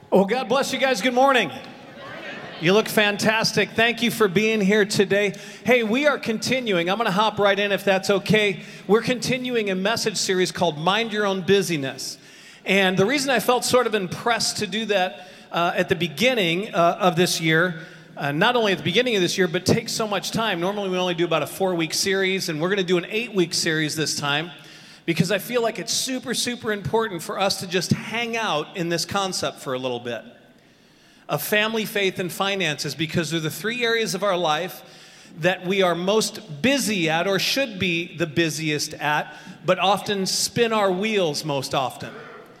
Well, God bless you guys. Good morning. You look fantastic. Thank you for being here today. Hey, we are continuing. I'm going to hop right in if that's okay. We're continuing a message series called Mind Your Own Busyness. And the reason I felt sort of impressed to do that at the beginning of this year, not only at the beginning of this year, but take so much time. Normally we only do about a 4-week series, and we're going to do an 8-week series this time, because I feel like it's super, super important for us to just hang out in this concept for a little bit of family, faith, and finances, because they're the 3 areas of our life that we are most busy at, or should be the busiest at, but often spin our wheels most often.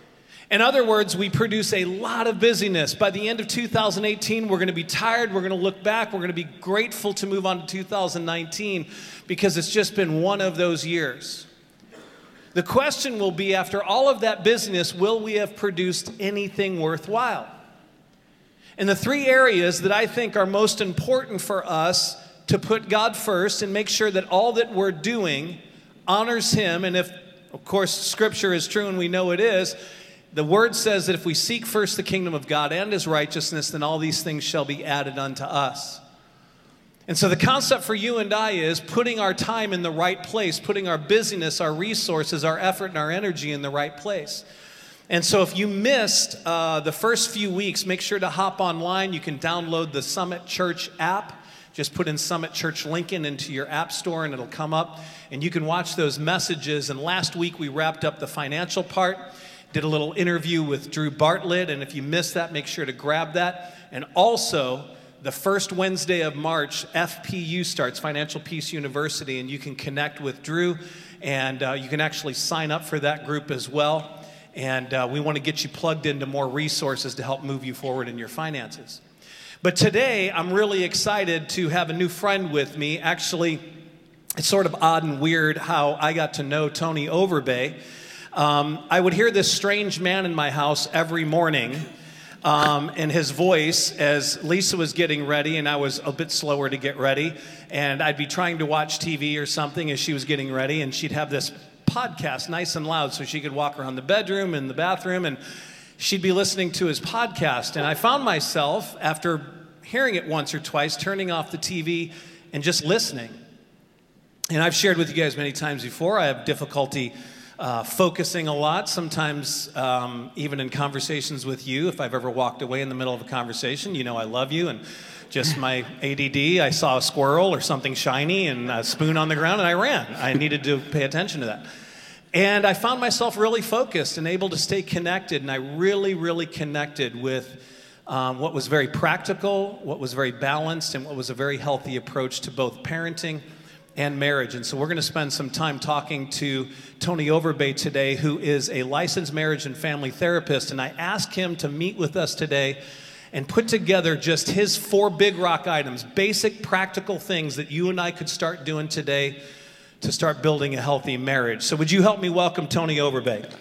In other words, we produce a lot of busyness. By the end of 2018, we're going to be tired, we're going to look back, we're going to be grateful to move on to 2019, because it's just been one of those years. The question will be, after all of that busyness, will we have produced anything worthwhile? And the 3 areas that I think are most important for us to put God first and make sure that all that we're doing honors Him, and if, of course, Scripture is true and we know it is, the Word says that if we seek first the kingdom of God and His righteousness, then all these things shall be added unto us. And so the concept for you and I is putting our time in the right place, putting our busyness, our resources, our effort, and our energy in the right place. And so if you missed the first few weeks, make sure to hop online. You can download the Summit Church app. Just put in Summit Church Lincoln into your app store and it'll come up. And you can watch those messages. And last week we wrapped up the financial part, did a little interview with Drew Bartlett. And if you missed that, make sure to grab that. And also, the first Wednesday of March, FPU starts, Financial Peace University, and you can connect with Drew, and you can actually sign up for that group as well. And we want to get you plugged into more resources to help move you forward in your finances. But today, I'm really excited to have a new friend with me. Actually, it's sort of odd and weird how I got to know Tony Overbay. I would hear this strange man in my house every morning, and his voice as Lisa was getting ready, and I was a bit slower to get ready, and I'd be trying to watch TV or something as she was getting ready, and she'd have this podcast nice and loud so she could walk around the bedroom and the bathroom, and she'd be listening to his podcast. And I found myself, after hearing it once or twice, turning off the TV and just listening. And I've shared with you guys many times before, I have difficulty focusing a lot, sometimes even in conversations with you. If I've ever walked away in the middle of a conversation, you know I love you, and just my ADD, I saw a squirrel or something shiny and a spoon on the ground and I ran. I needed to pay attention to that. And I found myself really focused and able to stay connected, and I really, really connected with what was very practical, what was very balanced, and what was a very healthy approach to both parenting and marriage. And so we're going to spend some time talking to Tony Overbay today, who is a licensed marriage and family therapist. And I asked him to meet with us today and put together just his 4 big rock items, basic practical things that you and I could start doing today to start building a healthy marriage. So would you help me welcome Tony Overbay?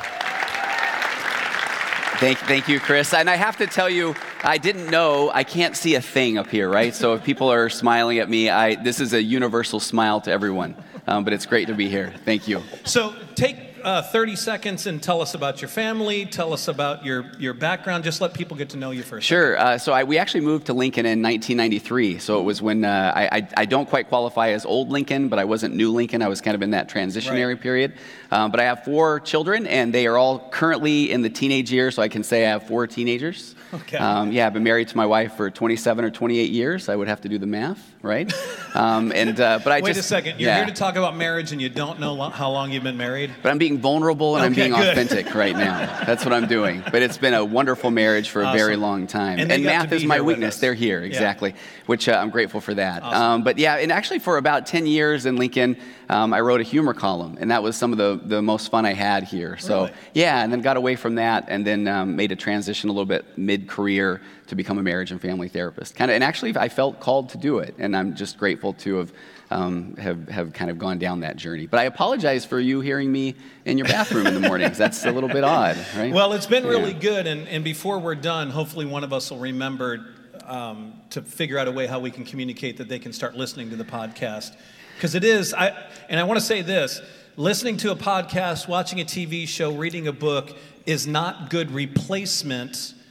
Thank you, Chris. And I have to tell you, I didn't know, I can't see a thing up here, right? So if people are smiling at me, this is a universal smile to everyone. But it's great to be here. Thank you. So take 30 seconds and tell us about your family, tell us about your background, just let people get to know you first. Sure. So we actually moved to Lincoln in 1993. So it was when I don't quite qualify as old Lincoln, but I wasn't new Lincoln. I was kind of in that transitionary period. But I have 4 children, and they are all currently in the teenage years, so I can say I have 4 teenagers. Okay. I've been married to my wife for 27 or 28 years. I would have to do the math, right? But I Wait a second. You're here to talk about marriage, and you don't know how long you've been married? But I'm being vulnerable and I'm being good. authentic right now. That's what I'm doing. But it's been a wonderful marriage for a very long time. And math is my weakness. They're here, exactly, which I'm grateful for that. Awesome. And actually for about 10 years in Lincoln, I wrote a humor column, and that was some of the most fun I had here. So, really? and then got away from that, and then made a transition a little bit mid-career to become a marriage and family therapist. And actually, I felt called to do it, and I'm just grateful to have kind of gone down that journey. But I apologize for you hearing me in your bathroom in the mornings. That's a little bit odd, right? Well, it's been really good, and before we're done, hopefully one of us will remember to figure out a way how we can communicate that they can start listening to the podcast. Because it is, and I want to say this, listening to a podcast, watching a TV show, reading a book is not good replacement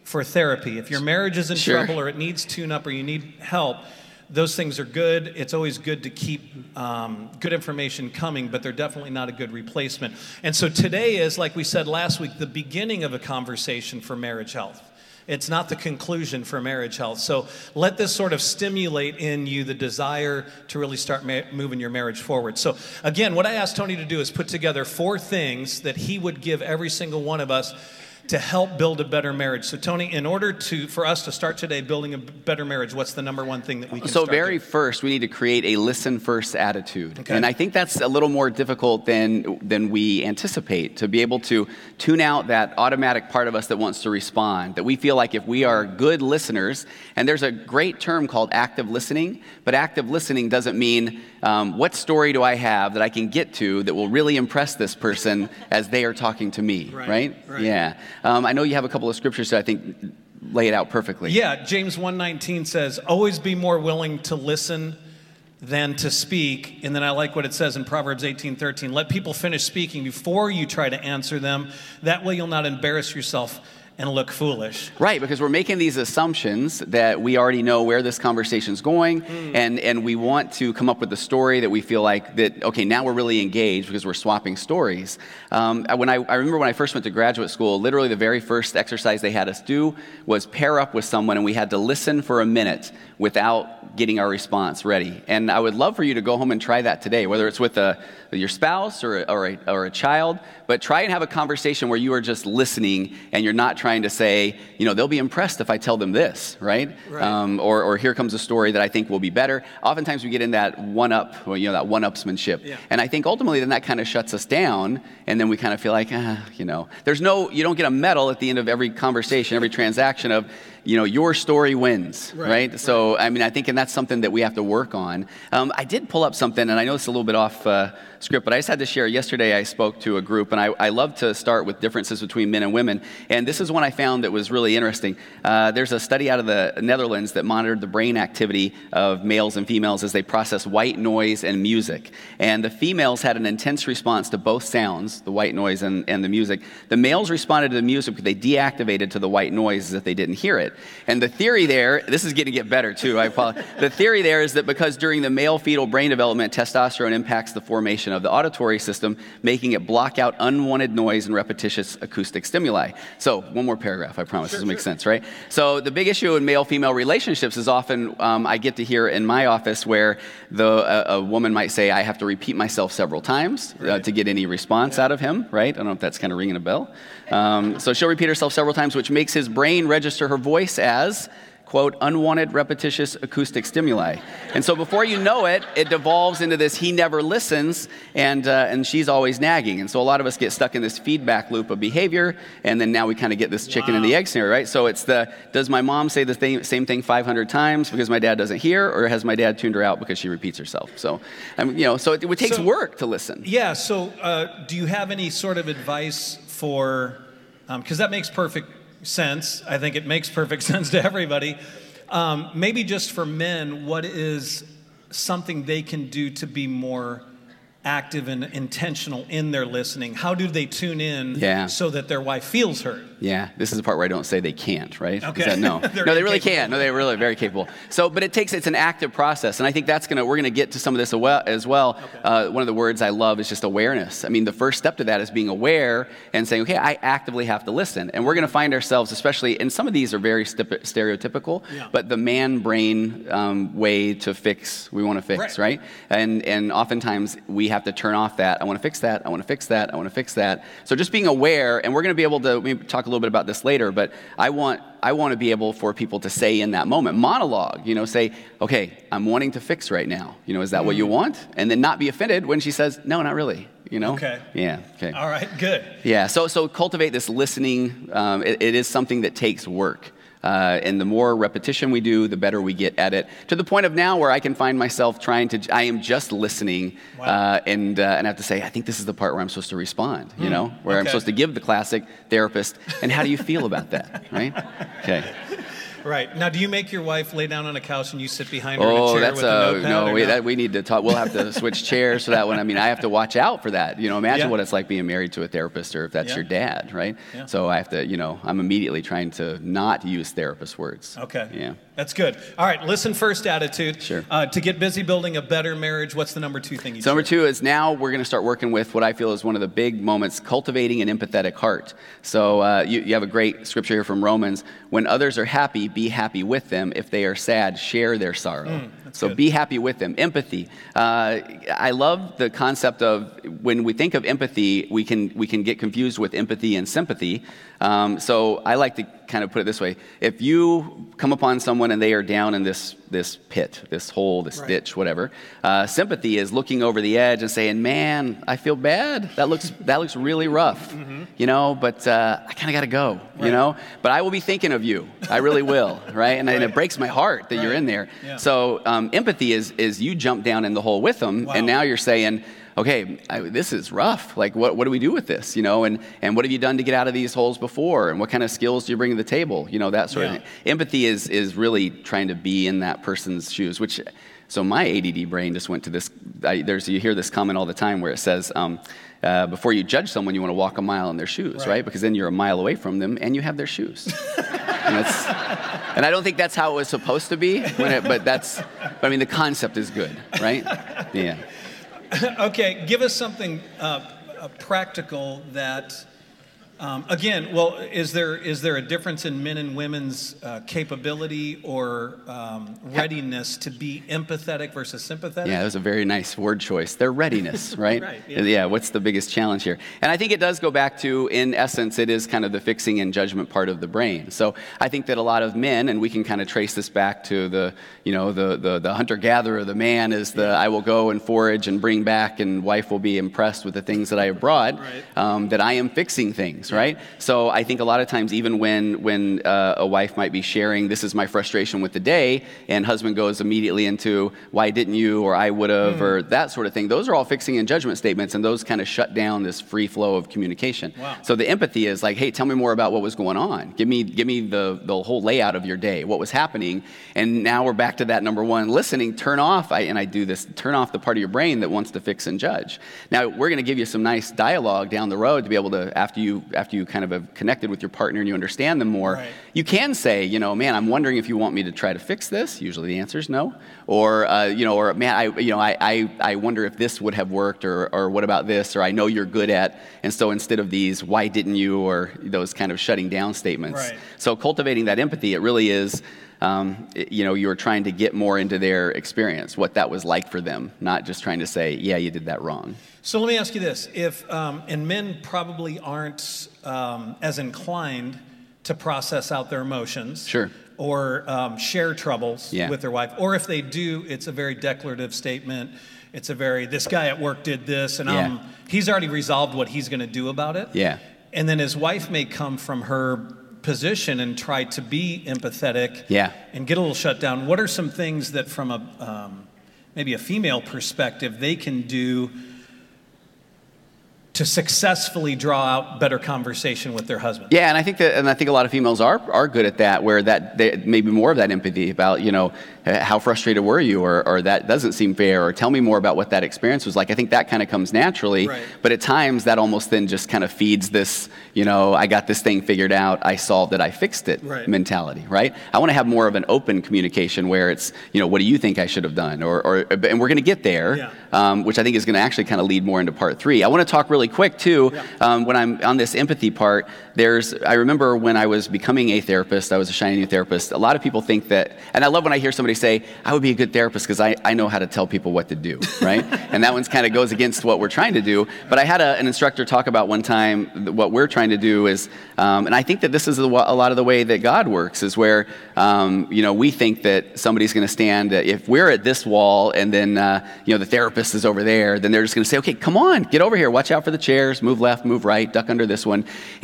for therapy. If your marriage is in Sure. trouble or it needs tune-up or you need help, those things are good. It's always good to keep good information coming, but they're definitely not a good replacement. And so today is, like we said last week, the beginning of a conversation for marriage health. It's not the conclusion for marriage health. So let this sort of stimulate in you the desire to really start moving your marriage forward. So again, what I asked Tony to do is put together 4 things that he would give every single one of us to help build a better marriage. So Tony, in order for us to start today building a better marriage, what's the number one thing that we can So start very doing? first, we need to create a listen first attitude. Okay. And I think that's a little more difficult than we anticipate, to be able to tune out that automatic part of us that wants to respond, that we feel like if we are good listeners, and there's a great term called active listening, but active listening doesn't mean what story do I have that I can get to that will really impress this person as they are talking to me, right? Yeah. I know you have a couple of scriptures that I think lay it out perfectly. Yeah, James 1:19 says, always be more willing to listen than to speak. And then I like what it says in Proverbs 18:13, let people finish speaking before you try to answer them. That way you'll not embarrass yourself and look foolish. Right, because we're making these assumptions that we already know where this conversation's going, and we want to come up with a story that we feel like that, okay, now we're really engaged because we're swapping stories. I remember when I first went to graduate school, literally the very first exercise they had us do was pair up with someone, and we had to listen for a minute without getting our response ready. And I would love for you to go home and try that today, whether it's with your spouse or a child, but try and have a conversation where you are just listening and you're not trying to say, they'll be impressed if I tell them this, right? Or here comes a story that I think will be better. Oftentimes we get in that that one-upsmanship. Yeah. And I think ultimately then that kind of shuts us down, and then we kind of feel like, you don't get a medal at the end of every conversation, every transaction of, your story wins, right? So, I think, and that's something that we have to work on. I did pull up something, and I know it's a little bit off script, but I just had to share. Yesterday I spoke to a group, and I love to start with differences between men and women, and this is one I found that was really interesting. There's a study out of the Netherlands that monitored the brain activity of males and females as they process white noise and music. And the females had an intense response to both sounds, the white noise and the music. The males responded to the music because they deactivated to the white noise as if they didn't hear it. And the theory there, this is going to get better too, I apologize. The theory there is that because during the male fetal brain development, testosterone impacts the formation of the auditory system, making it block out unwanted noise and repetitious acoustic stimuli. So, one more paragraph, I promise. This will make sense, right? So, the big issue in male-female relationships is often, I get to hear in my office where a woman might say, I have to repeat myself several times to get any response out of him, right? I don't know if that's kind of ringing a bell. So she'll repeat herself several times, which makes his brain register her voice as, quote, unwanted repetitious acoustic stimuli. And so before you know it, it devolves into this he never listens, and she's always nagging. And so a lot of us get stuck in this feedback loop of behavior, and then now we kind of get this chicken and the egg scenario, right? So it's does my mom say the same thing 500 times because my dad doesn't hear, or has my dad tuned her out because she repeats herself? So, so it takes work to listen. Yeah, so do you have any sort of advice for, because that makes perfect sense. I think it makes perfect sense to everybody. Maybe just for men, what is something they can do to be more active and intentional in their listening? How do they tune in so that their wife feels heard? Yeah, this is the part where I don't say they can't, right? Okay. No, they really can. No, they're really very capable. So, but it's an active process, and I think we're going to get to some of this as well. Okay. One of the words I love is just awareness. The first step to that is being aware and saying, okay, I actively have to listen. And we're going to find ourselves, especially, and some of these are very stereotypical, but the man brain way to fix, we want to fix, right? And oftentimes we have to turn off that, I want to fix that, I want to fix that, I want to fix that. So just being aware, and we're going to be able to maybe talk a little bit about this later, but I want to be able for people to say in that moment, monologue, say, okay, I'm wanting to fix right now. Is that what you want? And then not be offended when she says, no, not really. Okay. Yeah. Okay. All right. Good. Yeah. So cultivate this listening. It is something that takes work. And the more repetition we do, the better we get at it. To the point of now where I can find myself I am just listening, and I have to say, I think this is the part where I'm supposed to respond, where I'm supposed to give the classic therapist, and how do you feel about that, right? Okay. Right. Now, do you make your wife lay down on a couch and you sit behind her in a chair with a notepad? No, we need to talk. We'll have to switch chairs for that one. I mean, I have to watch out for that. Imagine what it's like being married to a therapist, or if that's your dad, right? Yeah. So I have to, I'm immediately trying to not use therapist words. Okay. Yeah. That's good. All right, listen first attitude. Sure. To get busy building a better marriage, what's the number 2 thing you do? So number 2 is now we're going to start working with what I feel is one of the big moments, cultivating an empathetic heart. So you have a great scripture here from Romans. When others are happy, be happy with them. If they are sad, share their sorrow. So good. Be happy with them. Empathy. I love the concept of when we think of empathy, we can get confused with empathy and sympathy. So I like to kind of put it this way. If you come upon someone and they are down in this pit, this hole, this ditch, whatever, sympathy is looking over the edge and saying, man, I feel bad. That looks really rough, but I kind of got to go, But I will be thinking of you. I really will, right? And it breaks my heart that you're in there. Yeah. So empathy is you jump down in the hole with them, and now you're saying, okay, this is rough. Like, what do we do with this, And what have you done to get out of these holes before? And what kind of skills do you bring to the table? That sort of thing. Empathy is really trying to be in that person's shoes, so my ADD brain just went to this. You hear this comment all the time where it says, before you judge someone, you want to walk a mile in their shoes, right? Because then you're a mile away from them and you have their shoes. And I don't think that's how it was supposed to be, but the concept is good, right? Yeah. Okay, give us something practical that, is there a difference in men and women's capability or readiness to be empathetic versus sympathetic? Yeah, that was a very nice word choice. Their readiness, right? Right. Yeah, what's the biggest challenge here? And I think it does go back to, in essence, it is kind of the fixing and judgment part of the brain. So I think that a lot of men, and we can kind of trace this back to the hunter-gatherer, the man is I will go and forage and bring back, and wife will be impressed with the things that I have brought, that I am fixing things. Right? So I think a lot of times, even when a wife might be sharing, this is my frustration with the day, and husband goes immediately into, why didn't you, or I would have, or that sort of thing. Those are all fixing and judgment statements, and those kind of shut down this free flow of communication. Wow. So the empathy is like, hey, tell me more about what was going on. Give me the whole layout of your day, what was happening. And now we're back to that number 1, listening. Turn off the part of your brain that wants to fix and judge. Now we're going to give you some nice dialogue down the road to be able to, after you kind of have connected with your partner and you understand them more, you can say, man, I'm wondering if you want me to try to fix this. Usually the answer is no. Or, or man, I wonder if this would have worked, or what about this, or I know you're good at, and so instead of these, why didn't you, or those kind of shutting down statements. Right. So cultivating that empathy, it really is, you're trying to get more into their experience, what that was like for them, not just trying to say, yeah, you did that wrong. So let me ask you this. And men probably aren't as inclined to process out their emotions. Sure. Or share troubles with their wife. Or if they do, it's a very declarative statement. It's this guy at work did this, and he's already resolved what he's going to do about it. Yeah. And then his wife may come from her position and try to be empathetic and get a little shut down. What are some things that from maybe a female perspective they can do to successfully draw out better conversation with their husband? Yeah, and I think a lot of females are good at that, where maybe more of that empathy about, how frustrated were you, or that doesn't seem fair, or tell me more about what that experience was like. I think that kind of comes naturally, but at times that almost then just kind of feeds this, I got this thing figured out, I solved it, I fixed it mentality, right? I want to have more of an open communication where it's, what do you think I should have done, and we're going to get there, which I think is going to actually kind of lead more into part 3. I want to talk really quick too, when I'm on this empathy part, I remember when I was becoming a therapist, I was a shiny new therapist, a lot of people think that, and I love when I hear somebody say, I would be a good therapist because I know how to tell people what to do, right? And that one's kind of goes against what we're trying to do. But I had an instructor talk about one time, what we're trying to do is, and I think that this is a lot of the way that God works, is where, we think that somebody's going to stand, if we're at this wall and then, the therapist is over there, then they're just going to say, okay, come on, get over here, watch out for the chairs, move left, move right, duck under this one. And that doesn't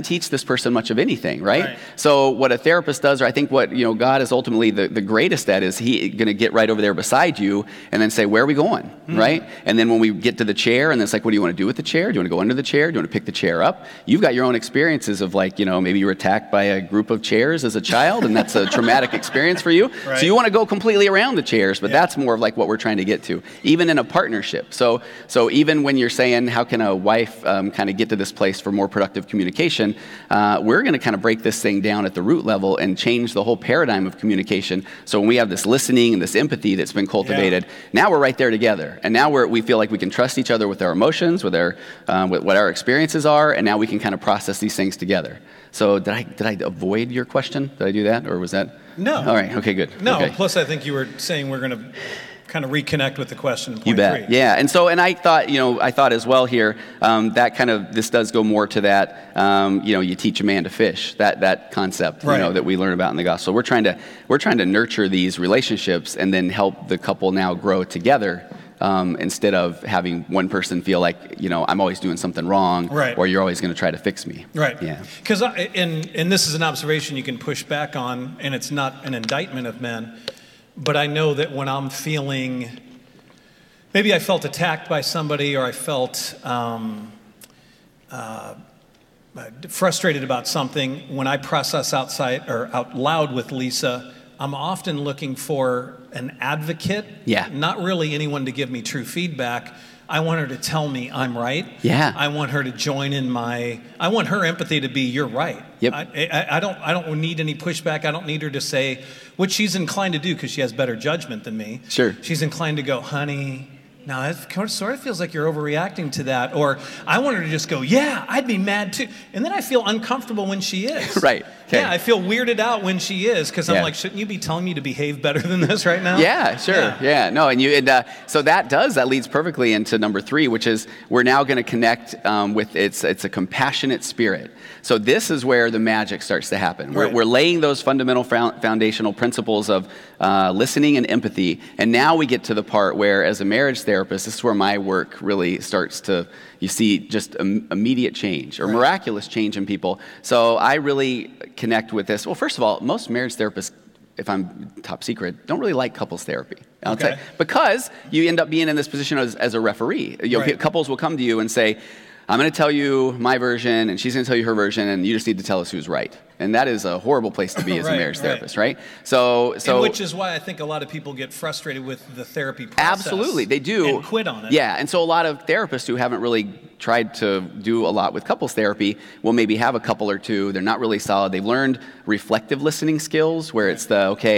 doesn't teach this person much of anything, right? So what a therapist does, or I think what God is ultimately the greatest at, is he going to get right over there beside you and then say, where are we going, right? And then when we get to the chair, and it's like, what do you want to do with the chair? Do you want to go under the chair? Do you want to pick the chair up? You've got your own experiences of maybe you were attacked by a group of chairs as a child, and that's a traumatic experience for you. Right. So you want to go completely around the chairs, but that's more of like what we're trying to get to, even in a partnership. So even when you're saying, how can a wife kind of get to this place for more productive communication, we're going to kind of break this thing down at the root level and change the whole paradigm of communication. So when we have this listening and this empathy that's been cultivated, now we're right there together. And now we feel like we can trust each other with our emotions, with what our experiences are, and now we can kind of process these things together. So did I avoid your question? Did I do that, or was that? No. All right. Okay. Good. No. Okay. Plus, I think you were saying we're going to kind of reconnect with the question. You bet. Yeah. And I thought as well here that kind of this does go more to that. You teach a man to fish. That concept that we learn about in the gospel. We're trying to nurture these relationships and then help the couple now grow together. Instead of having one person feel like, I'm always doing something wrong, or you're always going to try to fix me. Right. Yeah. Because, and this is an observation you can push back on, and it's not an indictment of men, but I know that when I'm feeling, maybe I felt attacked by somebody, or I felt frustrated about something, when I process out loud with Lisa, I'm often looking for an advocate, not really anyone to give me true feedback. I want her to tell me I'm right. Yeah. I want her to join in I want her empathy to be, you're right. Yep. I don't need any pushback. I don't need her to say, what she's inclined to do, because she has better judgment than me. Sure. She's inclined to go, honey, now it sort of feels like you're overreacting to that. Or I want her to just go, yeah, I'd be mad too. And then I feel uncomfortable when she is. Right. Okay. Yeah, I feel weirded out when she is, because I'm like, shouldn't you be telling me to behave better than this right now? Yeah, sure. Yeah. No, so that leads perfectly into number 3, which is we're now going to connect with it's a compassionate spirit. So this is where the magic starts to happen. We're laying those fundamental foundational principles of listening and empathy, and now we get to the part where, as a marriage therapist, this is where my work really starts to, you see just immediate change or miraculous change in people. So I really connect with this. Well, first of all, most marriage therapists, if I'm top secret, don't really like couples therapy. I'll tell you, because you end up being in this position as a referee. Couples will come to you and say, I'm going to tell you my version, and she's going to tell you her version, and you just need to tell us who's right. And that is a horrible place to be as a marriage therapist, right? So, and which is why I think a lot of people get frustrated with the therapy process. Absolutely, they do. And quit on it. Yeah, and so a lot of therapists who haven't really tried to do a lot with couples therapy will maybe have a couple or two. They're not really solid. They've learned reflective listening skills, where it's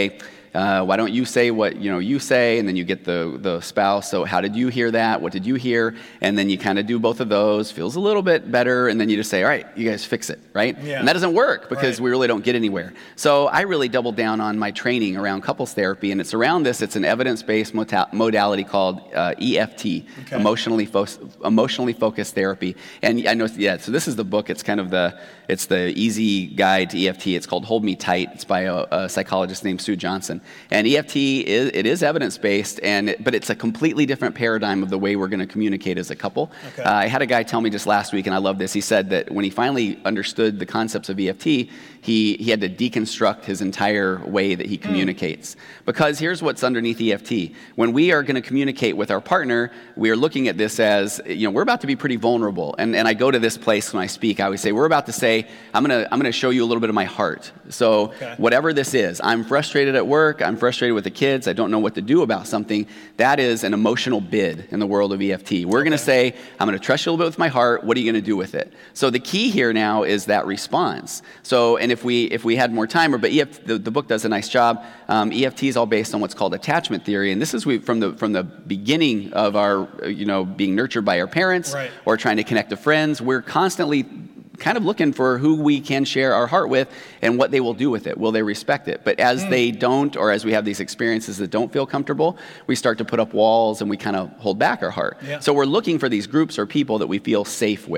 why don't you say what you say, and then you get the spouse. So how did you hear that? What did you hear? And then you kind of do both of those. Feels a little bit better, and then you just say, all right, you guys fix it, right? Yeah. And that doesn't work because we really don't get anywhere. So I really doubled down on my training around couples therapy, and it's around this. It's an evidence-based modality called EFT, emotionally focused therapy. And I know, so this is the book. It's kind of the easy guide to EFT. It's called Hold Me Tight. It's by a psychologist named Sue Johnson. And EFT is evidence-based, but it's a completely different paradigm of the way we're going to communicate as a couple. I had a guy tell me just last week, and I love this. He said that when he finally understood the concepts of EFT, he had to deconstruct his entire way that he communicates. Because here's what's underneath EFT. When we are going to communicate with our partner, we are looking at this as, we're about to be pretty vulnerable. And I go to this place when I speak. I always say, we're about to say, I'm going to show you a little bit of my heart. So whatever this is, I'm frustrated at work, I'm frustrated with the kids, I don't know what to do about something. That is an emotional bid in the world of EFT. We're going to say, I'm going to trust you a little bit with my heart. What are you going to do with it? So the key here now is that response. So, and if we had more time, the book does a nice job. EFT is all based on what's called attachment theory, and this is from the beginning of our being nurtured by our parents or trying to connect to friends. We're constantly kind of looking for who we can share our heart with and what they will do with it. Will they respect it? But as they don't, or as we have these experiences that don't feel comfortable, we start to put up walls and we kind of hold back our heart. So we're looking for these groups or people that we feel safe with.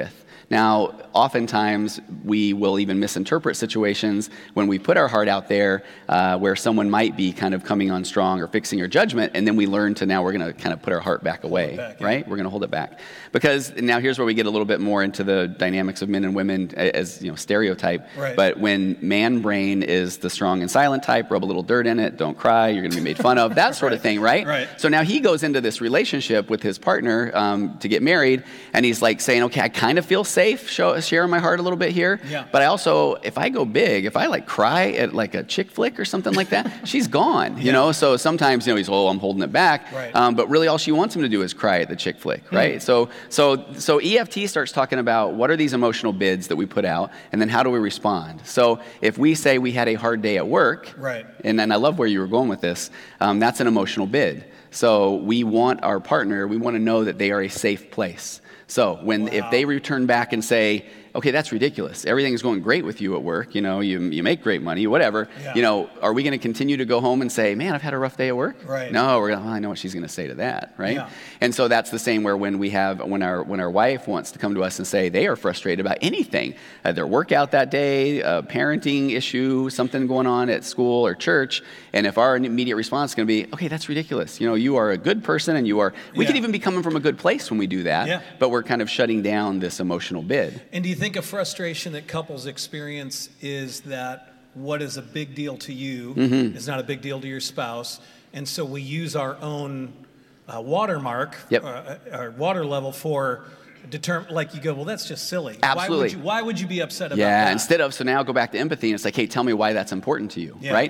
Now, oftentimes we will even misinterpret situations when we put our heart out there where someone might be kind of coming on strong or fixing your judgment, and then we learn to now we're going to kind of put our heart back away, right? We're going to hold it back. Because now here's where we get a little bit more into the dynamics of men and women as, stereotype. Right. But when man brain is the strong and silent type, rub a little dirt in it, don't cry, you're going to be made fun of, that sort of thing, right? Right. So now he goes into this relationship with his partner to get married, and he's like saying, okay, I kind of feel safe sharing my heart a little bit here, but I also, if I go big, if I like cry at like a chick flick or something like that, she's gone, you know? So sometimes, he's, I'm holding it back, but really all she wants him to do is cry at the chick flick, right? So EFT starts talking about what are these emotional bids that we put out, and then how do we respond? So if we say we had a hard day at work, and then I love where you were going with this, that's an emotional bid. So we want our partner, we want to know that they are a safe place. So if they return back and say, okay, that's ridiculous. Everything's going great with you at work. You make great money, whatever. Are we going to continue to go home and say, man, I've had a rough day at work? Right. No, I know what she's going to say to that, right? Yeah. And so that's the same where when our wife wants to come to us and say they are frustrated about anything, their workout that day, a parenting issue, something going on at school or church, and if our immediate response is going to be, okay, that's ridiculous. You are a good person, and we could even be coming from a good place when we do that, but we're kind of shutting down this emotional bid. And do you think a frustration that couples experience is that what is a big deal to you is not a big deal to your spouse, and so we use our own watermark, our water level for determine, like you go, well, that's just silly. Absolutely. Why would you be upset about that? Yeah, instead of, so now go back to empathy, and it's like, hey, tell me why that's important to you, right?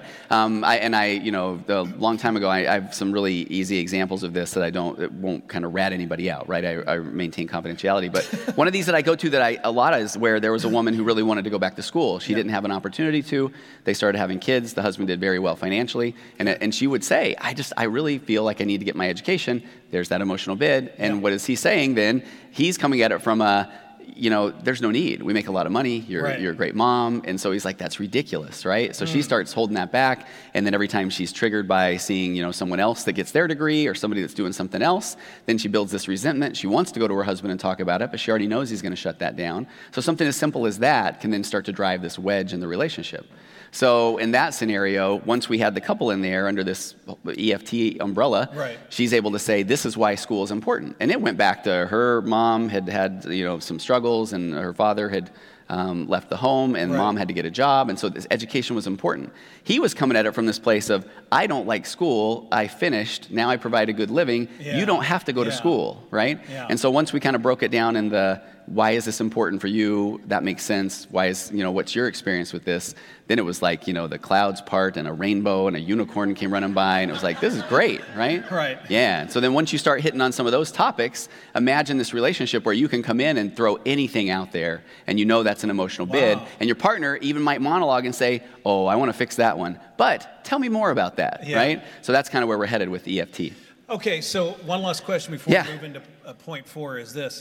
A long time ago, I have some really easy examples of this that it won't kind of rat anybody out, right? I maintain confidentiality, but one of these that I go to a lot is where there was a woman who really wanted to go back to school. She didn't have an opportunity to. They started having kids. The husband did very well financially, and she would say, I really feel like I need to get my education. There's that emotional bid, and what is he saying then? He's coming at it from there's no need. We make a lot of money. You're a great mom. And so he's like, that's ridiculous, right? So she starts holding that back. And then every time she's triggered by seeing, someone else that gets their degree or somebody that's doing something else, then she builds this resentment. She wants to go to her husband and talk about it, but she already knows he's going to shut that down. So something as simple as that can then start to drive this wedge in the relationship. So in that scenario, once we had the couple in there under this EFT umbrella, she's able to say, this is why school is important. And it went back to her mom had some struggles, and her father had left the home, and mom had to get a job, and so this education was important. He was coming at it from this place of, I don't like school, I finished, now I provide a good living, you don't have to go to school, right? And so once we kind of broke it down in the, why is this important for you? That makes sense. Why is, what's your experience with this? Then it was like, the clouds part and a rainbow and a unicorn came running by, and it was like, this is great, right? Right. Yeah. And so then once you start hitting on some of those topics, imagine this relationship where you can come in and throw anything out there, and that's an emotional bid, and your partner even might monologue and say, oh, I want to fix that one, but tell me more about that, right? So that's kind of where we're headed with EFT. Okay, so one last question before we move into point 4 is this.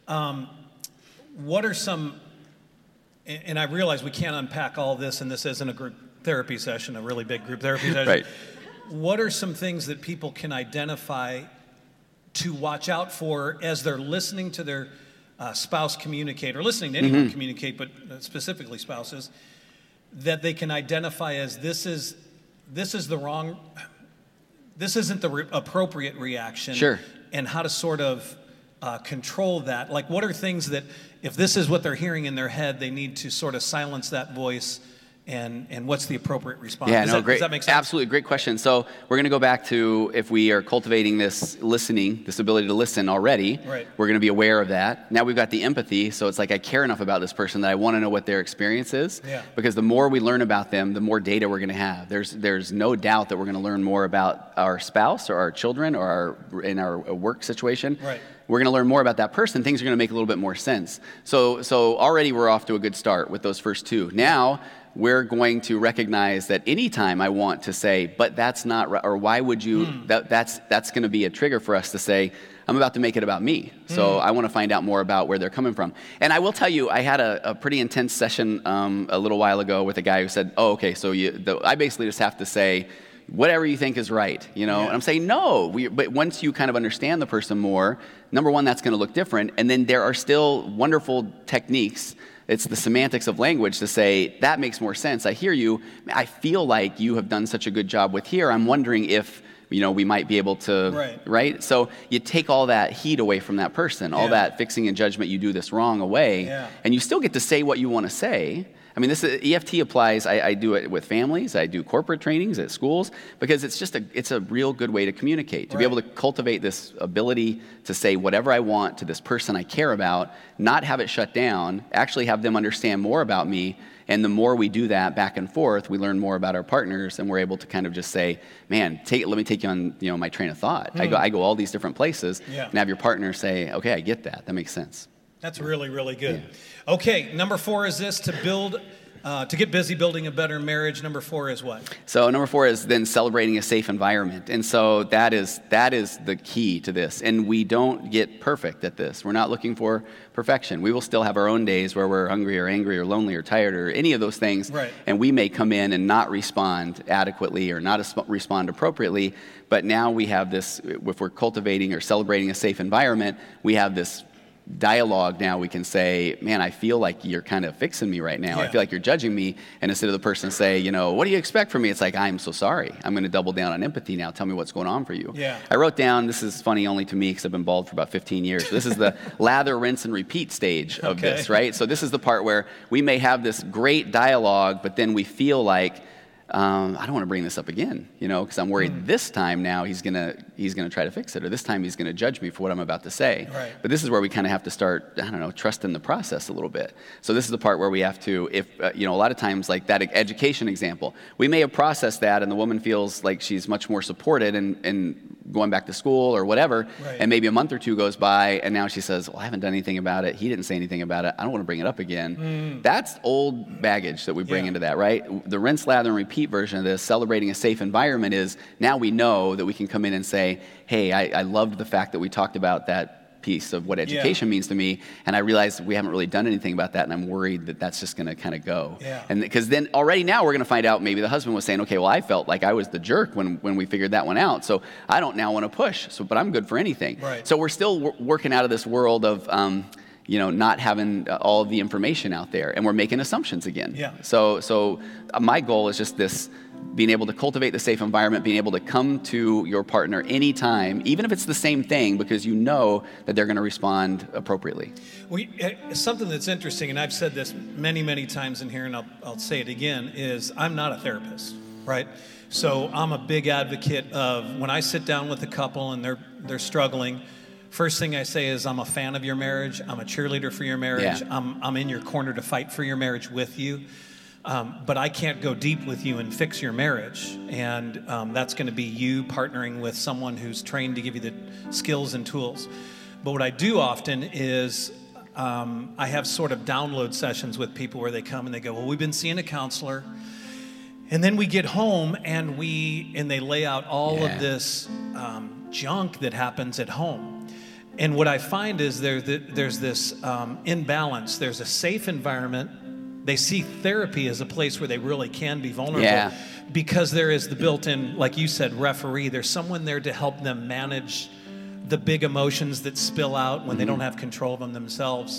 What are some, and I realize we can't unpack all of this, and this isn't a group therapy session, a really big group therapy session. Right. What are some things that people can identify to watch out for as they're listening to their spouse communicate, or listening to anyone communicate, but specifically spouses, that they can identify as this isn't the appropriate reaction. Sure. And how to sort of control that? Like, what are things that, if this is what they're hearing in their head, they need to sort of silence that voice, and what's the appropriate response? Yeah, Does that make sense? Absolutely, great question. So we're going to go back to, if we are cultivating this listening, this ability to listen already, we're going to be aware of that. Now we've got the empathy, so it's like I care enough about this person that I want to know what their experience is, because the more we learn about them, the more data we're going to have. There's no doubt that we're going to learn more about our spouse or our children or in our work situation. We're going to learn more about that person. Things are going to make a little bit more sense. So already we're off to a good start with those first two. Now we're going to recognize that anytime I want to say, but that's not right, or why would you, that's going to be a trigger for us to say, I'm about to make it about me. So I want to find out more about where they're coming from. And I will tell you, I had a pretty intense session a little while ago with a guy who said, oh, okay, so I basically just have to say, whatever you think is right, you know? Yeah. And I'm saying, no, but once you kind of understand the person more, number one, that's gonna look different. And then there are still wonderful techniques. It's the semantics of language to say, that makes more sense. I hear you. I feel like you have done such a good job with here. I'm wondering if, you know, we might be able to, right? So you take all that heat away from that person, all that fixing and judgment, you do this wrong away, and you still get to say what you want to say. I mean, this EFT applies. I do it with families. I do corporate trainings at schools because it's a real good way to communicate, to be able to cultivate this ability to say whatever I want to this person I care about, not have it shut down, actually have them understand more about me. And the more we do that back and forth, we learn more about our partners, and we're able to kind of just say, man, let me take you on, you know, my train of thought. I go all these different places, and have your partner say, okay, I get that. That makes sense. That's really, really good. Yeah. Okay, number 4 is this, to get busy building a better marriage. Number 4 is what? So number 4 is then celebrating a safe environment. And so that is the key to this. And we don't get perfect at this. We're not looking for perfection. We will still have our own days where we're hungry or angry or lonely or tired or any of those things. Right. And we may come in and not respond adequately or not respond appropriately. But now we have this, if we're cultivating or celebrating a safe environment, we have this dialogue. Now we can say, man, I feel like you're kind of fixing me right now. I feel like you're judging me. And instead of the person say, you know, what do you expect from me? It's like, I'm so sorry. I'm going to double down on empathy now. Tell me what's going on for you. Yeah. I wrote down, this is funny only to me because I've been bald for about 15 years. This is the lather, rinse, and repeat stage of this, right? So this is the part where we may have this great dialogue, but then we feel like, I don't want to bring this up again, you know, because I'm worried this time now he's gonna try to fix it, or this time he's gonna judge me for what I'm about to say. Right. But this is where we kind of have to start, I don't know, trusting the process a little bit. So this is the part where we have to, if you know, a lot of times like that education example, we may have processed that, and the woman feels like she's much more supported and going back to school or whatever, and maybe a month or 2 goes by, and now she says, well, I haven't done anything about it. He didn't say anything about it. I don't want to bring it up again. That's old baggage that we bring into that, right? The rinse, lather, and repeat version of this, celebrating a safe environment, is now we know that we can come in and say, hey, I loved the fact that we talked about that piece of what education means to me, and I realized we haven't really done anything about that, and I'm worried that that's just going to kind of go. And because then already now we're going to find out maybe the husband was saying, okay, well, I felt like I was the jerk when we figured that one out, so I don't now want to push, but I'm good for anything. So we're still working out of this world of you know, not having all of the information out there, and we're making assumptions again. So my goal is just this, being able to cultivate the safe environment, being able to come to your partner anytime, even if it's the same thing, because you know that they're going to respond appropriately. Something that's interesting, and I've said this many, many times in here, and I'll say it again, is I'm not a therapist, right? So I'm a big advocate of when I sit down with a couple and they're struggling, first thing I say is, I'm a fan of your marriage. I'm a cheerleader for your marriage. I'm in your corner to fight for your marriage with you. But I can't go deep with you and fix your marriage. And that's going to be you partnering with someone who's trained to give you the skills and tools. But what I do often is I have sort of download sessions with people where they come and they go, well, we've been seeing a counselor. And then we get home and they lay out all of this junk that happens at home. And what I find is there's this imbalance. There's a safe environment. They see therapy as a place where they really can be vulnerable because there is the built-in, like you said, referee. There's someone there to help them manage the big emotions that spill out when they don't have control of them themselves.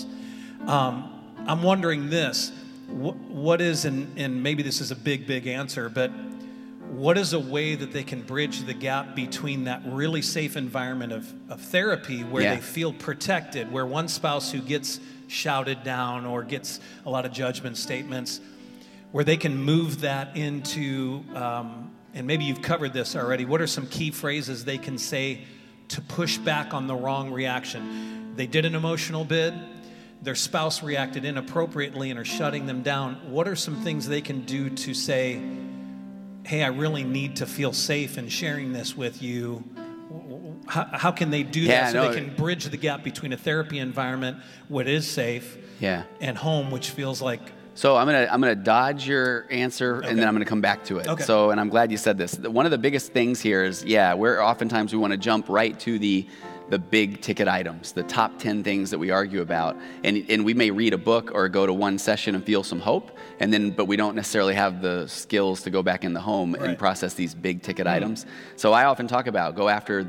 I'm wondering this, what is, and maybe this is a big answer, but what is a way that they can bridge the gap between that really safe environment of therapy where they feel protected, where one spouse who gets shouted down or gets a lot of judgment statements, where they can move that into, and maybe you've covered this already, what are some key phrases they can say to push back on the wrong reaction? They did an emotional bid, their spouse reacted inappropriately and are shutting them down. What are some things they can do to say, hey, I really need to feel safe in sharing this with you? How can they do that so they can bridge the gap between a therapy environment, what is safe, and home, which feels like... So I'm gonna dodge your answer, and then I'm gonna come back to it. And I'm glad you said this. One of the biggest things here is, we're oftentimes we want to jump right to the the big ticket items, the top 10 things that we argue about. And we may read a book or go to one session and feel some hope, but we don't necessarily have the skills to go back in the home and process these big ticket items. So I often talk about go after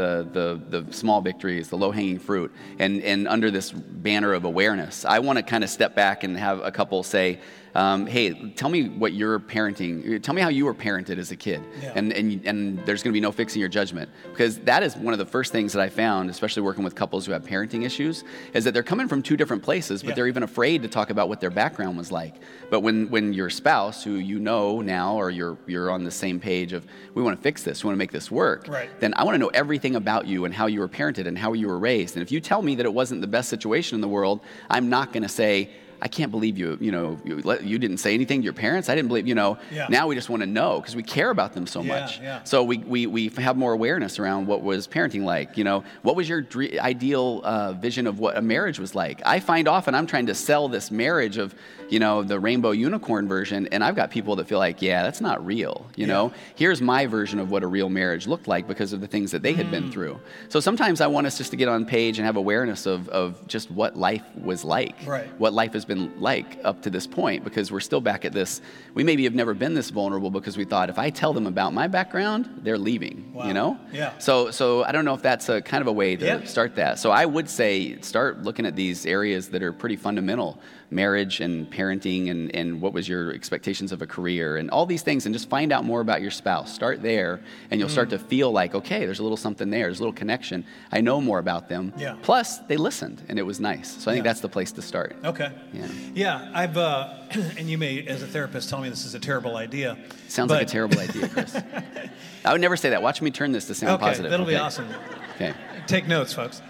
the small victories, the low-hanging fruit, and under this banner of awareness, I want to kind of step back and have a couple say, hey, tell me what you're parenting. Tell me how you were parented as a kid. Yeah. And there's going to be no fixing your judgment. Because that is one of the first things that I found, especially working with couples who have parenting issues, is that they're coming from two different places, but they're even afraid to talk about what their background was like. But when your spouse, who you know now, or you're on the same page of, we want to fix this, we want to make this work, then I want to know everything about you and how you were parented and how you were raised. And if you tell me that it wasn't the best situation in the world, I'm not going to say, I can't believe you didn't say anything to your parents. I didn't believe, Now we just want to know because we care about them so much. Yeah. So we have more awareness around what was parenting like. What was your ideal vision of what a marriage was like? I find often I'm trying to sell this marriage of, the rainbow unicorn version, and I've got people that feel like, yeah, that's not real. Here's my version of what a real marriage looked like because of the things that they had been through. So sometimes I want us just to get on page and have awareness of just what life was like, what life has been like up to this point, because we're still back at this. We maybe have never been this vulnerable because we thought if I tell them about my background, they're leaving. Yeah. So I don't know if that's a kind of a way to start that. So I would say start looking at these areas that are pretty fundamental: marriage and parenting, and what was your expectations of a career, and all these things, and just find out more about your spouse. Start there, and you'll start to feel like, okay, there's a little something there. There's a little connection. I know more about them. Yeah. Plus, they listened, and it was nice. So I think that's the place to start. Okay. Yeah. I've and you may, as a therapist, tell me this is a terrible idea. Sounds like a terrible idea, Chris. I would never say that. Watch me turn this to sound positive. That'll be awesome. Okay. Take notes, folks.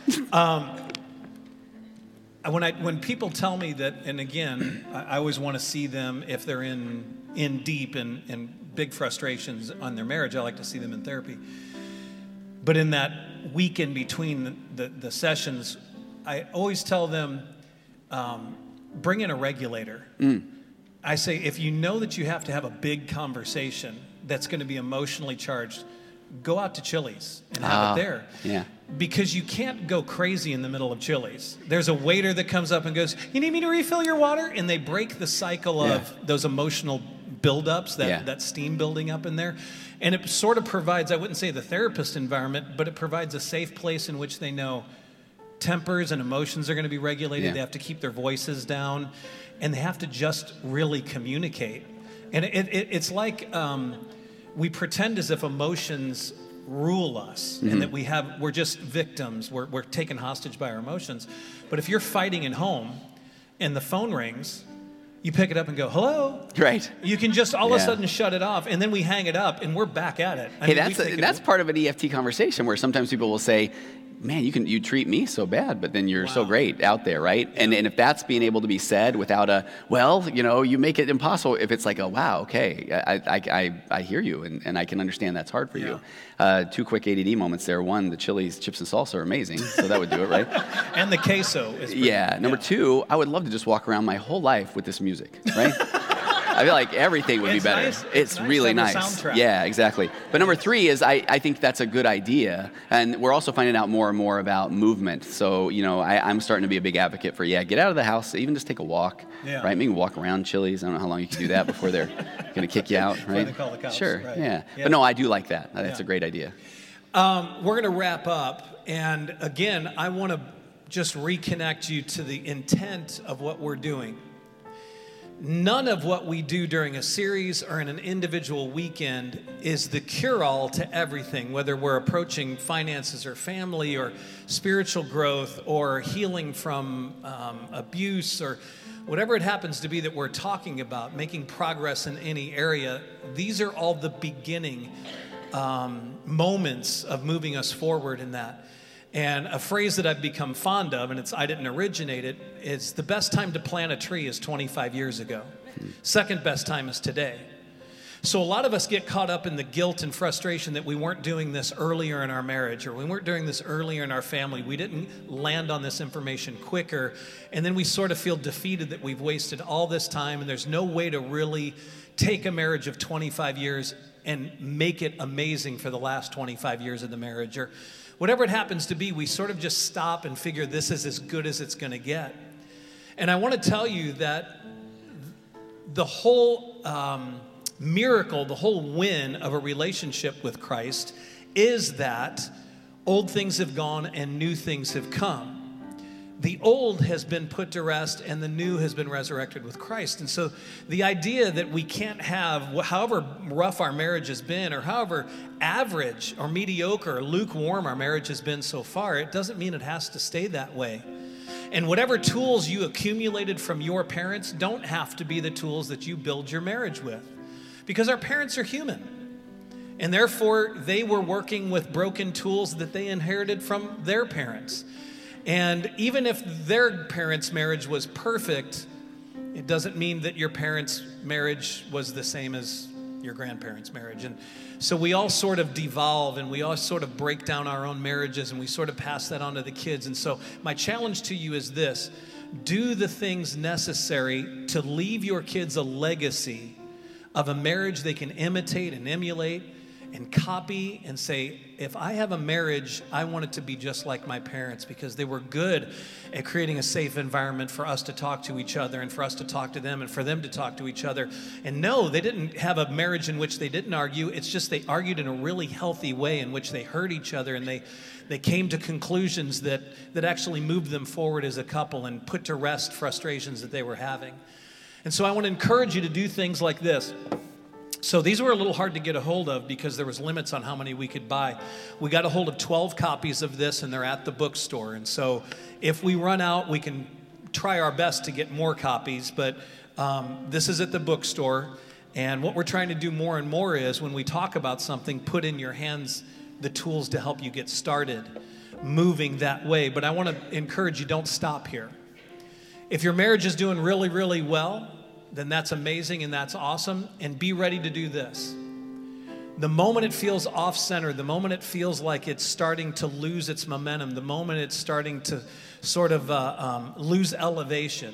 When people tell me that, and again, I always want to see them if they're in deep and big frustrations on their marriage. I like to see them in therapy. But in that week in between the sessions, I always tell them, bring in a regulator. I say, if you know that you have to have a big conversation that's going to be emotionally charged, go out to Chili's and have it there. Yeah. Because you can't go crazy in the middle of Chili's. There's a waiter that comes up and goes, you need me to refill your water? And they break the cycle of those emotional buildups, that steam building up in there. And it sort of provides, I wouldn't say the therapist environment, but it provides a safe place in which they know tempers and emotions are going to be regulated. Yeah. They have to keep their voices down, and they have to just really communicate. And it's like we pretend as if emotions rule us, and that we're just victims. We're taken hostage by our emotions. But if you're fighting at home and the phone rings, you pick it up and go, hello. Right. You can just all of a sudden shut it off, and then we hang it up, and we're back at it. That's part of an EFT conversation where sometimes people will say, man, you treat me so bad, but then you're so great out there, right? And if that's being able to be said without you make it impossible. If it's like, wow, okay, I hear you, and I can understand that's hard for you. Two quick ADD moments there. One, the Chili's chips and salsa are amazing, so that would do it, right? And the queso is pretty, Number two, I would love to just walk around my whole life with this music, right? I feel like everything would be better. Nice. It's really nice. Soundtrack. Yeah, exactly. But number three is I think that's a good idea. And we're also finding out more and more about movement. So, I'm starting to be a big advocate for, get out of the house, even just take a walk, right? Maybe walk around Chili's. I don't know how long you can do that before they're going to kick you out, right? They call the cops, sure, right. yeah. But no, I do like that. That's a great idea. We're going to wrap up. And again, I want to just reconnect you to the intent of what we're doing. None of what we do during a series or in an individual weekend is the cure-all to everything, whether we're approaching finances or family or spiritual growth or healing from abuse or whatever it happens to be that we're talking about, making progress in any area. These are all the beginning moments of moving us forward in that. And a phrase that I've become fond of, and I didn't originate it, is the best time to plant a tree is 25 years ago. Second best time is today. So a lot of us get caught up in the guilt and frustration that we weren't doing this earlier in our marriage, or we weren't doing this earlier in our family. We didn't land on this information quicker. And then we sort of feel defeated that we've wasted all this time, and there's no way to really take a marriage of 25 years and make it amazing for the last 25 years of the marriage, or whatever it happens to be, we sort of just stop and figure this is as good as it's going to get. And I want to tell you that the whole miracle, the whole win of a relationship with Christ is that old things have gone and new things have come. The old has been put to rest and the new has been resurrected with Christ. And so the idea that we can't have, however rough our marriage has been, or however average or mediocre or lukewarm our marriage has been so far, it doesn't mean it has to stay that way. And whatever tools you accumulated from your parents don't have to be the tools that you build your marriage with. Because our parents are human. And therefore, they were working with broken tools that they inherited from their parents. And even if their parents' marriage was perfect, it doesn't mean that your parents' marriage was the same as your grandparents' marriage. And so we all sort of devolve and we all sort of break down our own marriages and we sort of pass that on to the kids. And so my challenge to you is this: do the things necessary to leave your kids a legacy of a marriage they can imitate and emulate and copy and say, if I have a marriage, I want it to be just like my parents, because they were good at creating a safe environment for us to talk to each other and for us to talk to them and for them to talk to each other. And no, they didn't have a marriage in which they didn't argue. It's just they argued in a really healthy way in which they heard each other and they came to conclusions that actually moved them forward as a couple and put to rest frustrations that they were having. And so I want to encourage you to do things like this. So these were a little hard to get a hold of because there was limits on how many we could buy. We got a hold of 12 copies of this, and they're at the bookstore. And so if we run out, we can try our best to get more copies. But this is at the bookstore. And what we're trying to do more and more is when we talk about something, put in your hands the tools to help you get started moving that way. But I want to encourage you, don't stop here. If your marriage is doing really, really well, then that's amazing and that's awesome. And be ready to do this. The moment it feels off-center, the moment it feels like it's starting to lose its momentum, the moment it's starting to sort of lose elevation,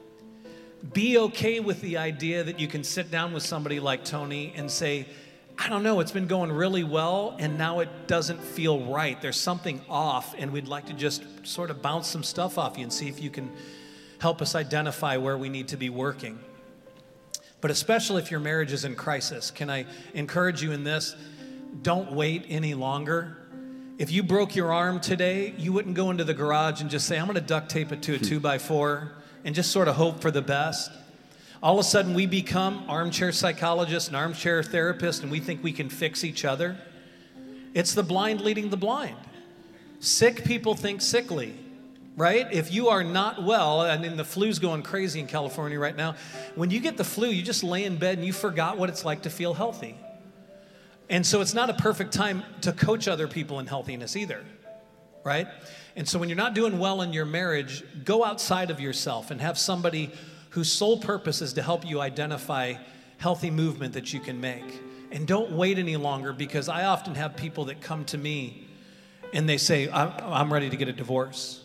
be okay with the idea that you can sit down with somebody like Tony and say, I don't know, it's been going really well and now it doesn't feel right. There's something off and we'd like to just sort of bounce some stuff off you and see if you can help us identify where we need to be working. But especially if your marriage is in crisis, can I encourage you in this? Don't wait any longer. If you broke your arm today, you wouldn't go into the garage and just say, I'm going to duct tape it to a 2x4 and just sort of hope for the best. All of a sudden, we become armchair psychologists and armchair therapists, and we think we can fix each other. It's the blind leading the blind. Sick people think sickly. Right? If you are not well, and the flu's going crazy in California right now, when you get the flu, you just lay in bed and you forgot what it's like to feel healthy. And so it's not a perfect time to coach other people in healthiness either. Right? And so when you're not doing well in your marriage, go outside of yourself and have somebody whose sole purpose is to help you identify healthy movement that you can make. And don't wait any longer, because I often have people that come to me and they say, I'm ready to get a divorce.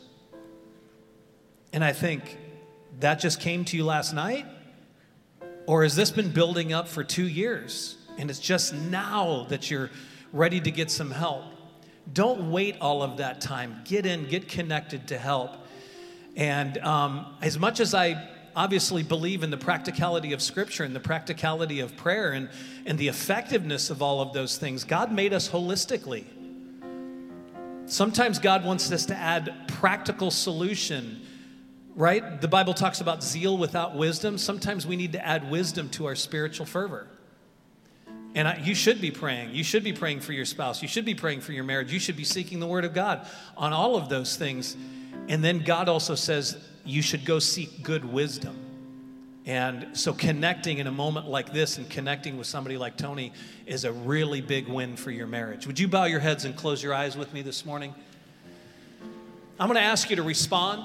And I think, that just came to you last night? Or has this been building up for 2 years? And it's just now that you're ready to get some help. Don't wait all of that time. Get in, get connected to help. And as much as I obviously believe in the practicality of Scripture and the practicality of prayer and the effectiveness of all of those things, God made us holistically. Sometimes God wants us to add practical solution. Right? The Bible talks about zeal without wisdom. Sometimes we need to add wisdom to our spiritual fervor. And you should be praying. You should be praying for your spouse. You should be praying for your marriage. You should be seeking the Word of God on all of those things. And then God also says you should go seek good wisdom. And so connecting in a moment like this and connecting with somebody like Tony is a really big win for your marriage. Would you bow your heads and close your eyes with me this morning? I'm going to ask you to respond,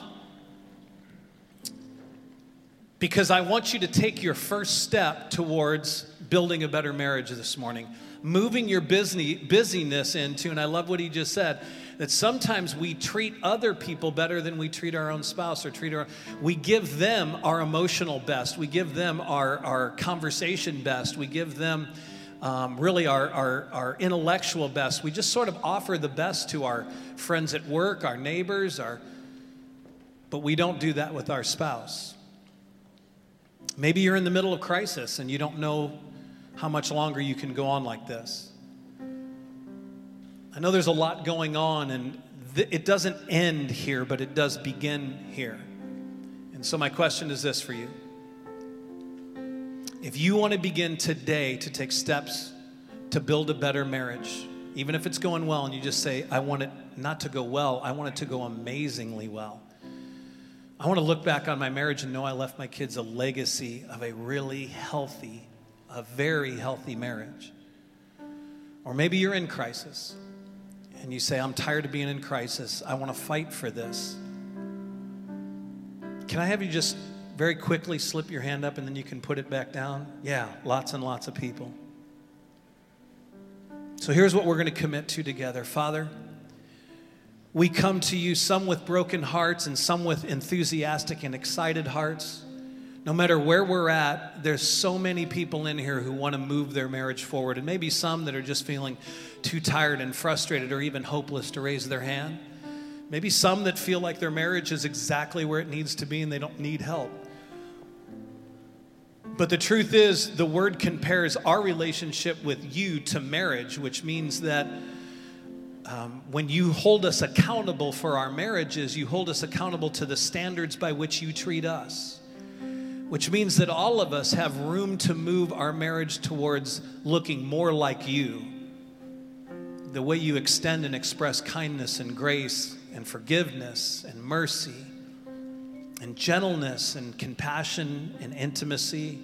because I want you to take your first step towards building a better marriage this morning. Moving your busyness into, and I love what he just said, that sometimes we treat other people better than we treat our own spouse or we give them our emotional best. We give them our conversation best. We give them really our intellectual best. We just sort of offer the best to our friends at work, our neighbors, but we don't do that with our spouse. Maybe you're in the middle of crisis and you don't know how much longer you can go on like this. I know there's a lot going on, and it doesn't end here, but it does begin here. And so my question is this for you. If you want to begin today to take steps to build a better marriage, even if it's going well and you just say, I want it not to go well, I want it to go amazingly well. I want to look back on my marriage and know I left my kids a legacy of a really healthy, a very healthy marriage. Or maybe you're in crisis and you say, I'm tired of being in crisis. I want to fight for this. Can I have you just very quickly slip your hand up and then you can put it back down? Yeah, lots and lots of people. So here's what we're going to commit to together. Father, we come to you, some with broken hearts and some with enthusiastic and excited hearts. No matter where we're at, there's so many people in here who want to move their marriage forward, and maybe some that are just feeling too tired and frustrated or even hopeless to raise their hand. Maybe some that feel like their marriage is exactly where it needs to be and they don't need help. But the truth is, the word compares our relationship with you to marriage, which means that when you hold us accountable for our marriages, you hold us accountable to the standards by which you treat us, which means that all of us have room to move our marriage towards looking more like you. The way you extend and express kindness and grace and forgiveness and mercy and gentleness and compassion and intimacy.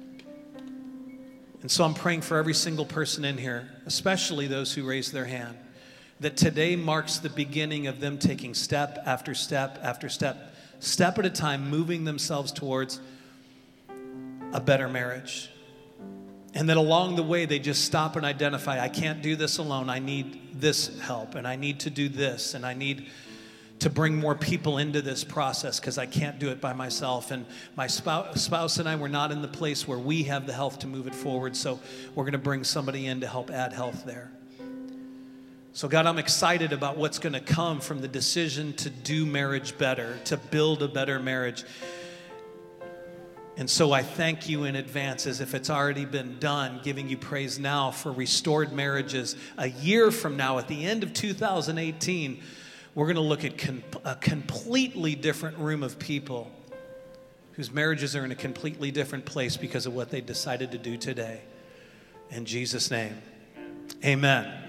And so I'm praying for every single person in here, especially those who raise their hand, that today marks the beginning of them taking step after step after step, step at a time, moving themselves towards a better marriage. And that along the way, they just stop and identify, I can't do this alone. I need this help, and I need to do this, and I need to bring more people into this process because I can't do it by myself. And my spouse and I, we're not in the place where we have the health to move it forward, so we're going to bring somebody in to help add health there. So God, I'm excited about what's going to come from the decision to do marriage better, to build a better marriage. And so I thank you in advance, as if it's already been done, giving you praise now for restored marriages. A year from now, at the end of 2018, we're going to look at a completely different room of people whose marriages are in a completely different place because of what they decided to do today. In Jesus' name, amen.